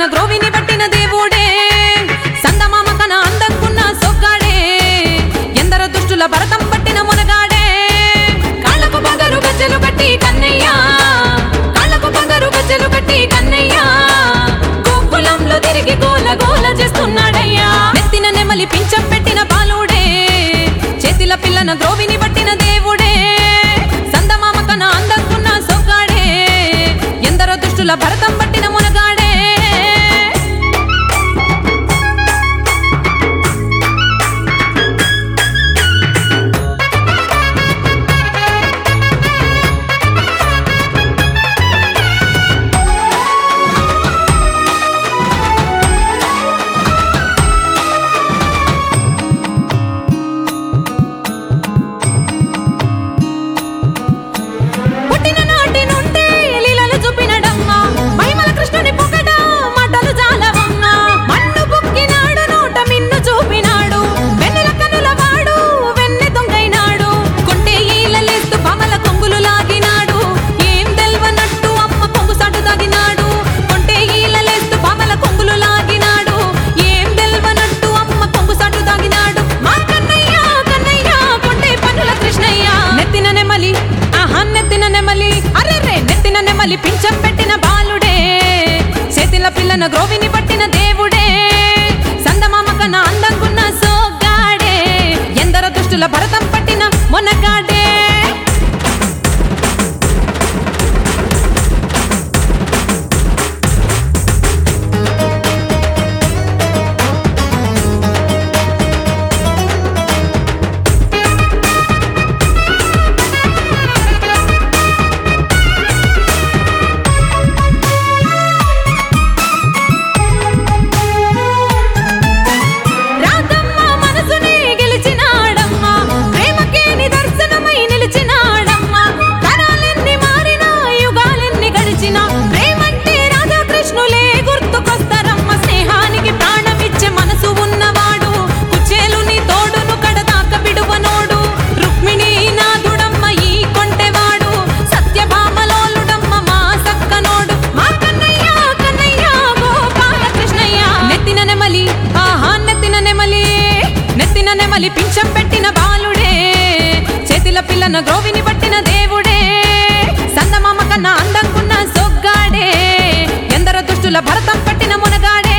పిల్లన గ్రోవిని పట్టిన దేవుడే సందమామ కన అందంకున్న సొగ్గాడే ఎందరో దుష్టుల భరతం పట్టిన మునగాడే కాళ్ళకు బంగారు గజ్జెలు కట్టి కన్నయ్య కాళ్ళకు బంగారు గజ్జెలు కట్టి కన్నయ్య గోకులంలో తిరిగి గోల గోల చేస్తున్నాడయ్యా నెత్తిన నెమలి పించం పెట్టిన బాలుడే చేతిల పిల్లన గ్రోవిని పట్టిన దేవుడే సందమామ కన అందంకున్న సొగ్గాడే ఎందరో దుష్టుల భరతం పట్టిన మునగాడే నెమలి పించం పెట్టిన బాలుడే చేతిల పిల్లన గ్రోవిని పట్టిన దేవుడే సందమామ కన్న అందంగున్న సోగాడే ఎందరో దుష్టుల భరతం పట్టిన మొనగాడే నెమలి పించం పెట్టిన బాలుడే చేతిల పిల్లన గ్రోవిని పట్టిన దేవుడే సందమామ కన్న అందంకున్న సొగ్గాడే ఎందరో దుష్టుల భరతం పట్టిన మునగాడే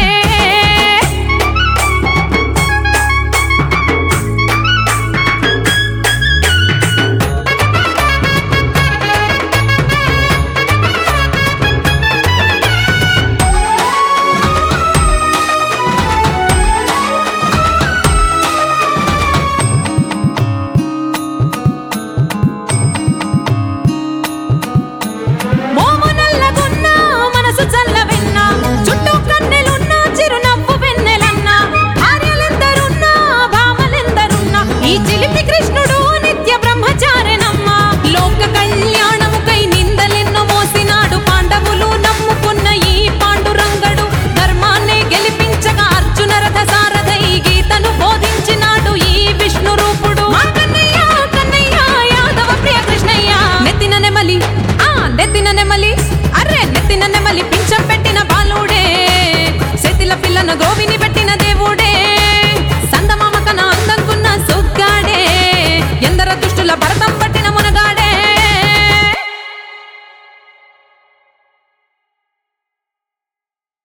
నెత్తిన నెమలి పించం పెట్టిన బాలుడే చేతిల పిల్లన గ్రోవిని